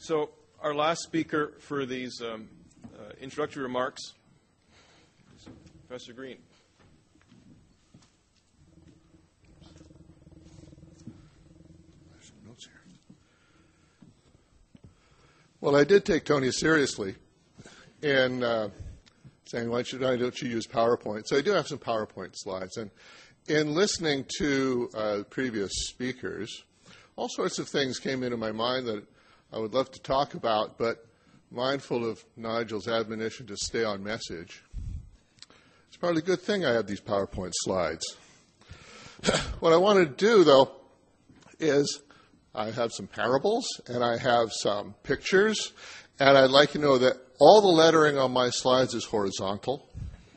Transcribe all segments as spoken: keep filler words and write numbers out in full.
So our last speaker for these um, uh, introductory remarks is Professor Green. Well, I did take Tony seriously in uh, saying, why should I, don't you use PowerPoint? So I do have some PowerPoint slides. And in listening to uh, previous speakers, all sorts of things came into my mind that I would love to talk about, but mindful of Nigel's admonition to stay on message, it's probably a good thing I have these PowerPoint slides. What I want to do, though, is I have some parables, and I have some pictures, and I'd like you to know that all the lettering on my slides is horizontal,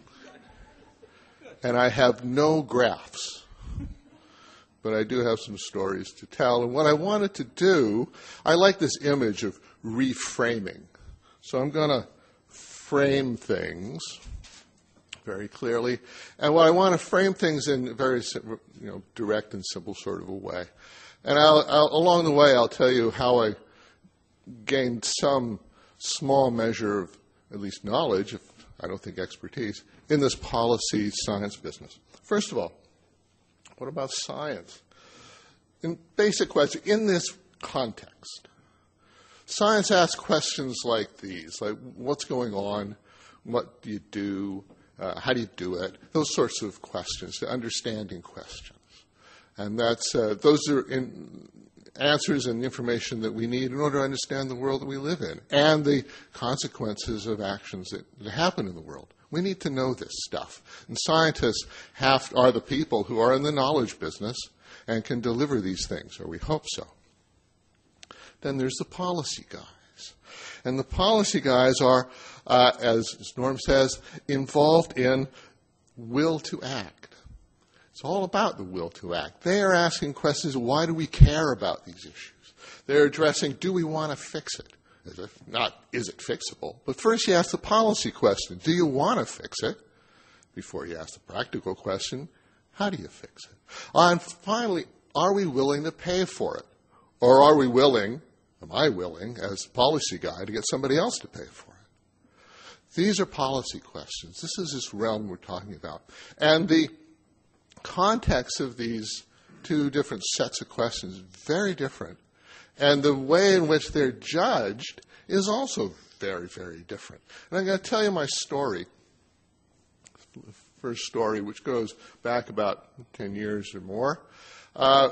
and I have no graphs, but I do have some stories to tell. And what I wanted to do, I like this image of reframing. So I'm going to frame things very clearly, and what I want to frame things in a very you know, direct and simple sort of a way. And I'll, I'll, along the way, I'll tell you how I gained some small measure of at least knowledge, if I don't think expertise, in this policy science business. First of all, what about science? In basic question, in this context, science asks questions like these, like what's going on, what do you do, uh, how do you do it, those sorts of questions, the understanding questions. And that's, uh, those are in answers and information that we need in order to understand the world that we live in and the consequences of actions that, that happen in the world. We need to know this stuff. And scientists have, are the people who are in the knowledge business and can deliver these things, or we hope so. Then there's the policy guys. And the policy guys are, uh, as, as Norm says, involved in will to act. It's all about the will to act. They are asking questions, why do we care about these issues? They're addressing, do we want to fix it? As if not, is it fixable? But first you ask the policy question, do you want to fix it? Before you ask the practical question, how do you fix it? And finally, are we willing to pay for it? Or are we willing, am I willing, as a policy guy, to get somebody else to pay for it? These are policy questions. This is this realm we're talking about. And the context of these two different sets of questions is very different. And the way in which they're judged is also very, very different. And I'm going to tell you my story, the first story, which goes back about ten years or more. Uh,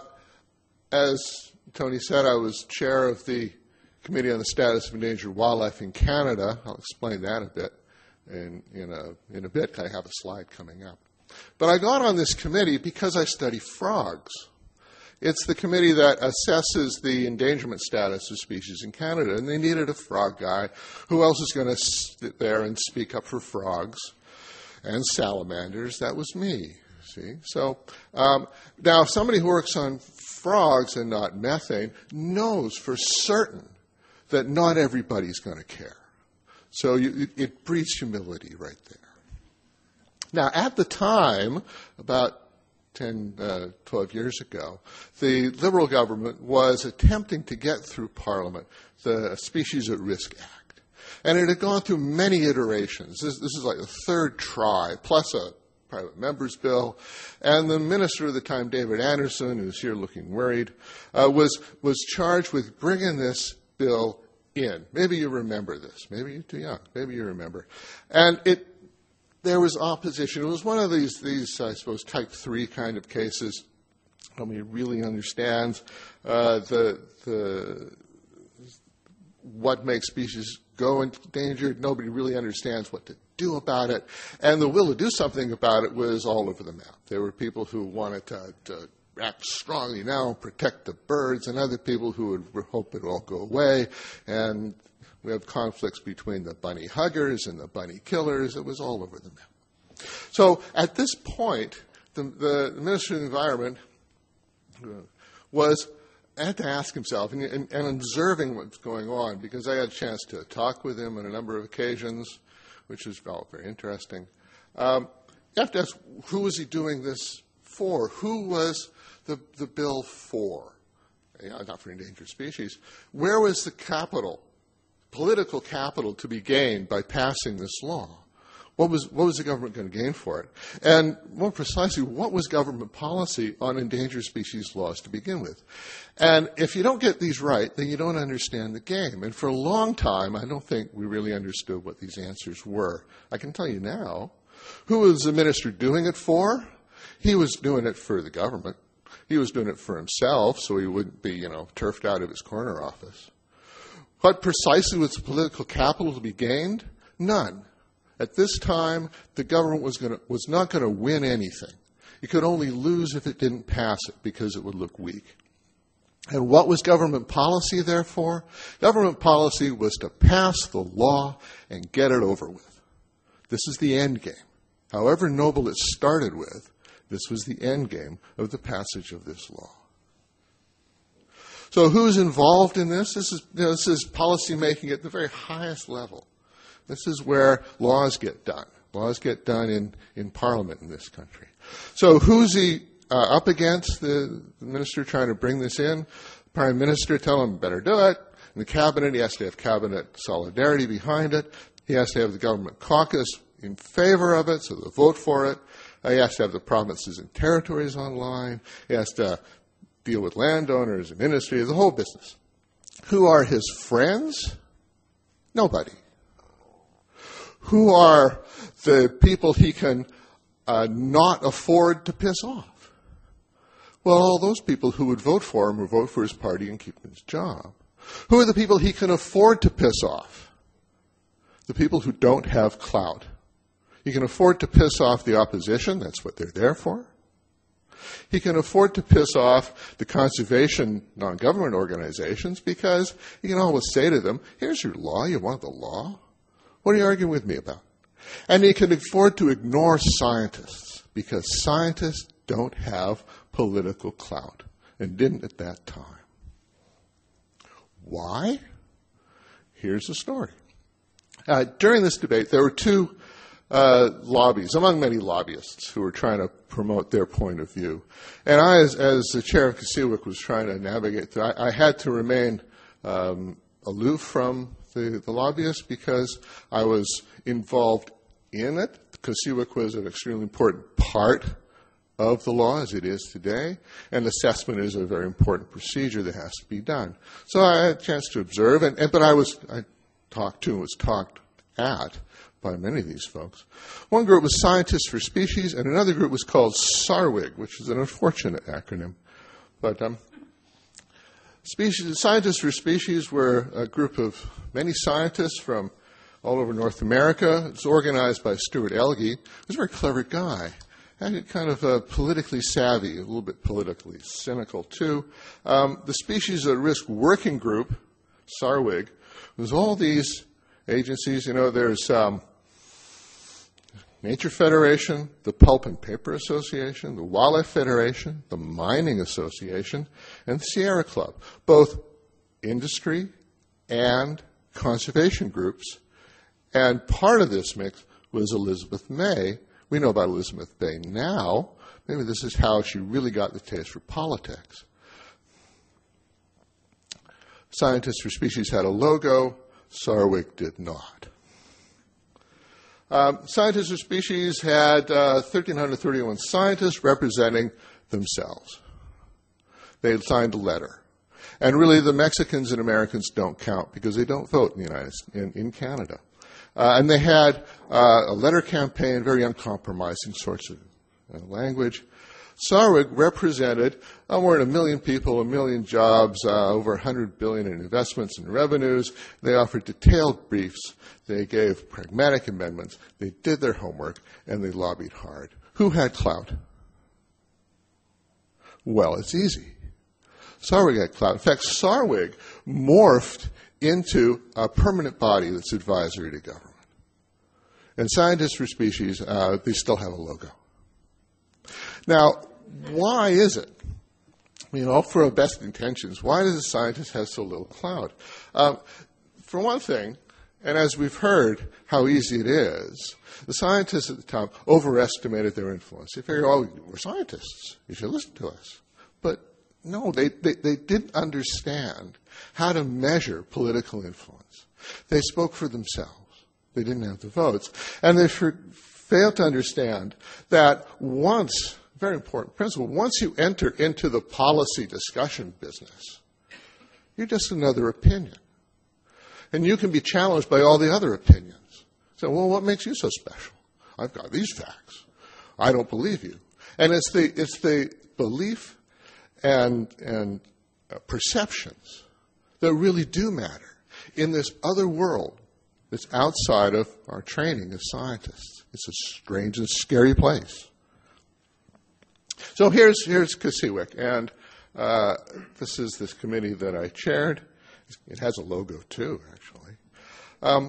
as Tony said, I was chair of the Committee on the Status of Endangered Wildlife in Canada. I'll explain that a bit in, in, a, in a bit. I have a slide coming up. But I got on this committee because I study frogs. It's the committee that assesses the endangerment status of species in Canada, and they needed a frog guy. Who else is going to sit there and speak up for frogs and salamanders? That was me, see? So um, now somebody who works on frogs and not methane knows for certain that not everybody's going to care. So you, it, it breeds humility right there. Now, at the time, about ten, uh, twelve years ago, the Liberal government was attempting to get through Parliament the Species at Risk Act. And it had gone through many iterations. This, this is like the third try, plus a private member's bill. And the minister at the time, David Anderson, who's here looking worried, uh, was, was charged with bringing this bill in. Maybe you remember this. Maybe you're too young. Maybe you remember. And it There was opposition. It was one of these, these, I suppose, type three kind of cases. Nobody really understands uh, the, the, what makes species go endangered. Nobody really understands what to do about it. And the will to do something about it was all over the map. There were people who wanted to, to act strongly now, protect the birds, and other people who would hope it will all go away. And we have conflicts between the bunny huggers and the bunny killers. It was all over the map. So at this point, the, the Minister of the Environment was had to ask himself, and, and, and observing what's going on, because I had a chance to talk with him on a number of occasions, which was well, very interesting. Um, you have to ask, who was he doing this for? Who was the, the bill for? You know, not for endangered species. Where was the capital political capital to be gained by passing this law. What was, what was the government going to gain for it? And more precisely, what was government policy on endangered species laws to begin with? And if you don't get these right, then you don't understand the game. And for a long time, I don't think we really understood what these answers were. I can tell you now. Who was the minister doing it for? He was doing it for the government. He was doing it for himself, so he wouldn't be, you know, turfed out of his corner office. What precisely was the political capital to be gained? None. At this time, the government was, gonna, was not going to win anything. It could only lose if it didn't pass it because it would look weak. And what was government policy, therefore? Government policy was to pass the law and get it over with. This is the end game. However noble it started with, this was the end game of the passage of this law. So who's involved in this? This is, you know, this is policy making at the very highest level. This is where laws get done. Laws get done in, in Parliament in this country. So who's he uh, up against, the, the minister trying to bring this in? Prime Minister tell him better do it. In the cabinet, he has to have cabinet solidarity behind it. He has to have the government caucus in favor of it, so they'll vote for it. Uh, he has to have the provinces and territories online. He has to deal with landowners and industry, the whole business. Who are his friends? Nobody. Who are the people he can uh, not afford to piss off? Well, all those people who would vote for him or vote for his party and keep his job. Who are the people he can afford to piss off? The people who don't have clout. He can afford to piss off the opposition. That's what they're there for. He can afford to piss off the conservation non-government organizations because he can always say to them, here's your law. You want the law? What are you arguing with me about? And he can afford to ignore scientists because scientists don't have political clout and didn't at that time. Why? Here's the story. Uh, during this debate, there were two uh, lobbies, among many lobbyists, who were trying to promote their point of view. And I, as, as the chair of COSEWIC, was trying to navigate through. I, I had to remain um, aloof from the, the lobbyists because I was involved in it. COSEWIC was an extremely important part of the law as it is today, and assessment is a very important procedure that has to be done. So I had a chance to observe, and, and but I was I talked to and was talked at by many of these folks. One group was Scientists for Species, and another group was called SARWIG, which is an unfortunate acronym. But um, species, Scientists for Species were a group of many scientists from all over North America. It's organized by Stuart Elge. He was a very clever guy. And kind of uh, politically savvy, a little bit politically cynical, too. Um, the Species at Risk Working Group, SARWIG, was all these agencies. You know, there's um, Nature Federation, the Pulp and Paper Association, the Wildlife Federation, the Mining Association, and the Sierra Club, both industry and conservation groups. And part of this mix was Elizabeth May. We know about Elizabeth May now. Maybe this is how she really got the taste for politics. Scientists for Species had a logo. SARWIG did not. Um, Scientists for Species had uh, one thousand three hundred thirty-one scientists representing themselves. They had signed a letter. And really, the Mexicans and Americans don't count because they don't vote in the United in, in Canada. Uh, and they had uh, a letter campaign, very uncompromising sorts of uh, language. SARWIG represented uh, more than a million people, a million jobs, uh, over one hundred billion dollars in investments and revenues. They offered detailed briefs. They gave pragmatic amendments. They did their homework, and they lobbied hard. Who had clout? Well, it's easy. SARWIG had clout. In fact, SARWIG morphed into a permanent body that's advisory to government. And Scientists for Species, uh, they still have a logo. Now, why is it? You know, for our best intentions, why does the scientist have so little clout? Um, for one thing, and as we've heard how easy it is, the scientists at the time overestimated their influence. They figured, oh, we're scientists. You should listen to us. But no, they, they, they didn't understand how to measure political influence. They spoke for themselves. They didn't have the votes. And they for, failed to understand that once, very important principle, once you enter into the policy discussion business, you're just another opinion. And you can be challenged by all the other opinions. So, well, what makes you so special? I've got these facts. I don't believe you. And it's the, it's the belief and, and uh, perceptions that really do matter in this other world that's outside of our training as scientists. It's a strange and scary place. So here's, here's CISWIC, and uh, this is this committee that I chaired. It has a logo, too, actually. Um,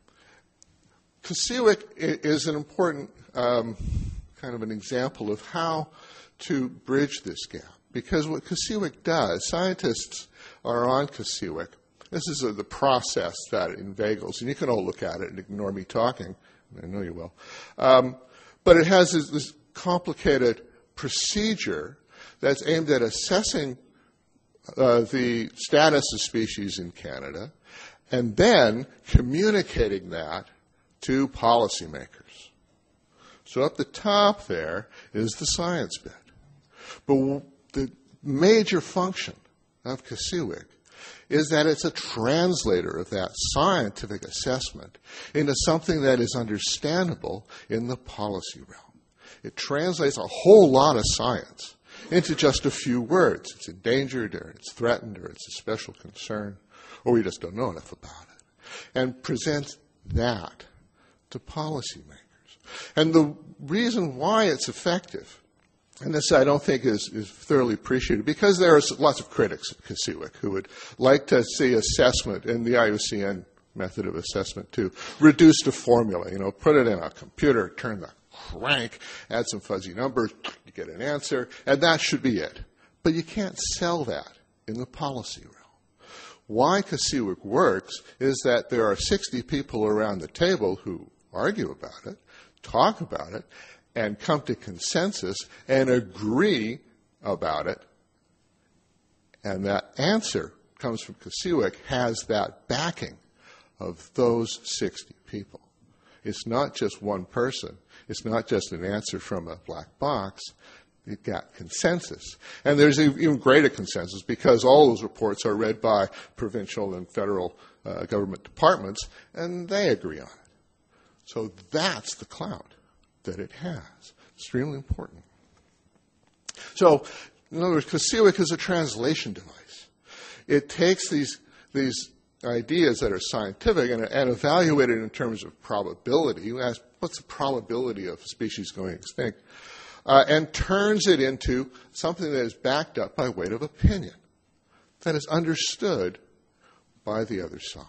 CISWIC is an important um, kind of an example of how to bridge this gap. Because what CISWIC does, scientists are on CISWIC. This is a, the process that inveigles, and you can all look at it and ignore me talking. I know you will. Um, but it has this, this complicated procedure that's aimed at assessing uh, the status of species in Canada and then communicating that to policymakers. So up the top there is the science bit. But the major function of CISWIC is that it's a translator of that scientific assessment into something that is understandable in the policy realm. It translates a whole lot of science into just a few words. It's endangered, or it's threatened, or it's a special concern, or we just don't know enough about it, and presents that to policymakers. And the reason why it's effective, and this I don't think is, is thoroughly appreciated, because there are lots of critics of CISWIC who would like to see assessment in the I U C N method of assessment to reduce to formula. You know, put it in a computer, turn the crank, add some fuzzy numbers, you get an answer, and that should be it. But you can't sell that in the policy realm. Why CISWIC works is that there are sixty people around the table who argue about it, talk about it, and come to consensus and agree about it. And that answer comes from CISWIC has that backing of those sixty people. It's not just one person. It's not just an answer from a black box. It got consensus. And there's even greater consensus because all those reports are read by provincial and federal uh, government departments, and they agree on it. So that's the clout that it has. Extremely important. So, in other words, CISWIC is a translation device. It takes these, these ideas that are scientific and, and evaluate it in terms of probability. You ask, what's the probability of a species going extinct? Uh, and turns it into something that is backed up by weight of opinion, that is understood by the other side.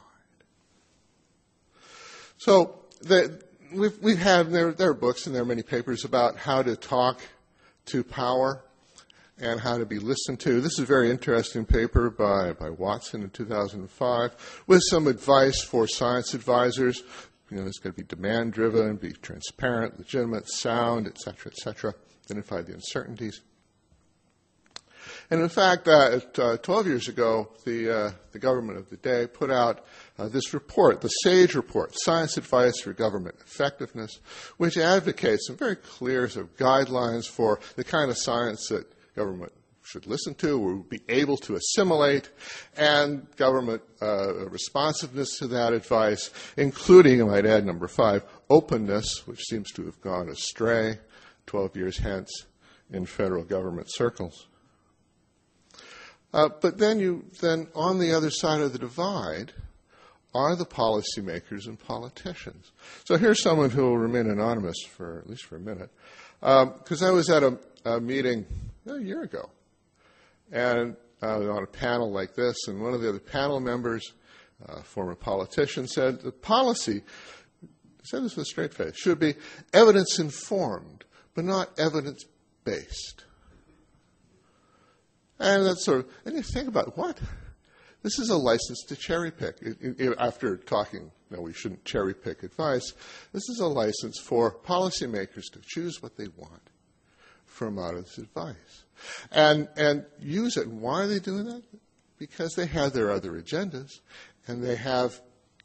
So, the, We've, we've had, there, there are books and there are many papers about how to talk to power and how to be listened to. This is a very interesting paper by, by Watson in two thousand five with some advice for science advisors. You know, it's going to be demand-driven, be transparent, legitimate, sound, et cetera, et cetera, identify the uncertainties. And in fact, uh, uh, twelve years ago, the, uh, the government of the day put out uh, this report, the SAGE report, Science Advice for Government Effectiveness, which advocates some very clear sort of guidelines for the kind of science that government should listen to or be able to assimilate, and government uh, responsiveness to that advice, including, I might add, number five, openness, which seems to have gone astray twelve years hence in federal government circles. Uh, but then you, then on the other side of the divide are the policymakers and politicians. So here's someone who will remain anonymous for at least for a minute, because um, I was at a, a meeting a year ago, and uh, on a panel like this, and one of the other panel members, uh, former politician, said the policy, said this with a straight face, should be evidence-informed, but not evidence-based. And that's sort of, and you think about what? This is a license to cherry pick. It, it, after talking, no, we shouldn't cherry pick advice. This is a license for policymakers to choose what they want from out of this advice, and and use it. And why are they doing that? Because they have their other agendas, and they have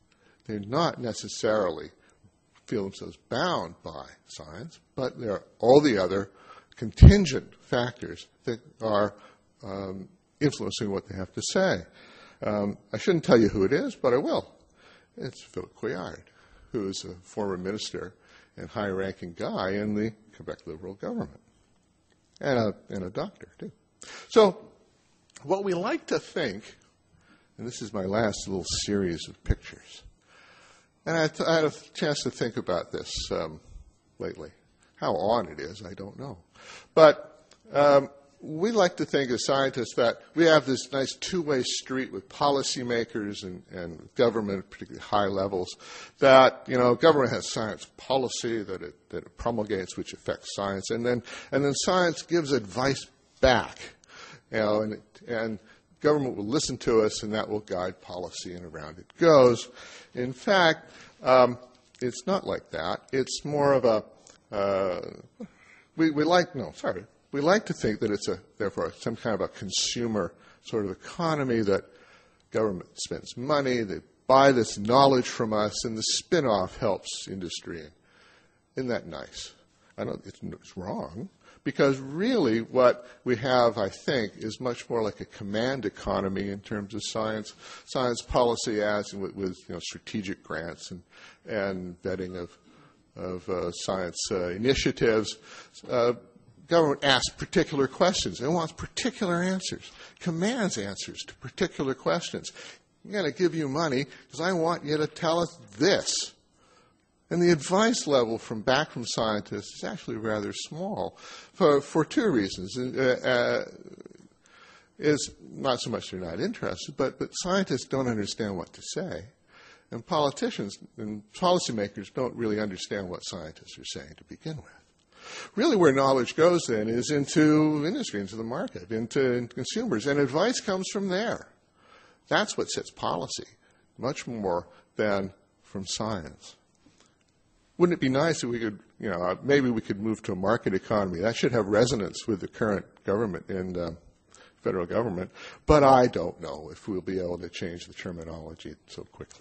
they're not necessarily feel themselves bound by science, but there are all the other contingent factors that are um, influencing what they have to say. Um, I shouldn't tell you who it is, but I will. It's Philip Couillard, who is a former minister and high-ranking guy in the Quebec Liberal government, and a, and a doctor, too. So what we like to think, and this is my last little series of pictures, and I, th- I had a chance to think about this um, lately. How on it is, I don't know. But um, we like to think as scientists that we have this nice two-way street with policymakers and, and government, particularly high levels, that, you know, government has science policy that it, that it promulgates, which affects science, and then and then science gives advice back, you know, and, and government will listen to us, and that will guide policy, and around it goes. In fact, um, it's not like that. It's more of a uh, we, we like no, sorry, we like to think that it's a therefore some kind of a consumer sort of economy, that government spends money, they buy this knowledge from us, and the spin-off helps industry. Isn't that nice? I don't. It's, it's wrong. Because really what we have, I think, is much more like a command economy in terms of science, science policy as with, with you know, strategic grants and, and vetting of, of uh, science uh, initiatives. Uh, government asks particular questions. It wants particular answers, commands answers to particular questions. I'm going to give you money because I want you to tell us this. And the advice level from back from scientists is actually rather small for, for two reasons. Uh, uh, is not so much they're not interested, but, but scientists don't understand what to say. And politicians and policymakers don't really understand what scientists are saying to begin with. Really where knowledge goes then is into industry, into the market, into consumers. And advice comes from there. That's what sets policy, much more than from science. Wouldn't it be nice if we could, you know, maybe we could move to a market economy? That should have resonance with the current government and uh, federal government. But I don't know if we'll be able to change the terminology so quickly.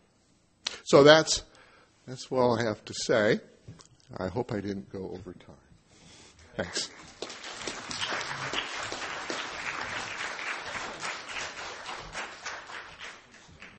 So that's that's all I have to say. I hope I didn't go over time. Thanks.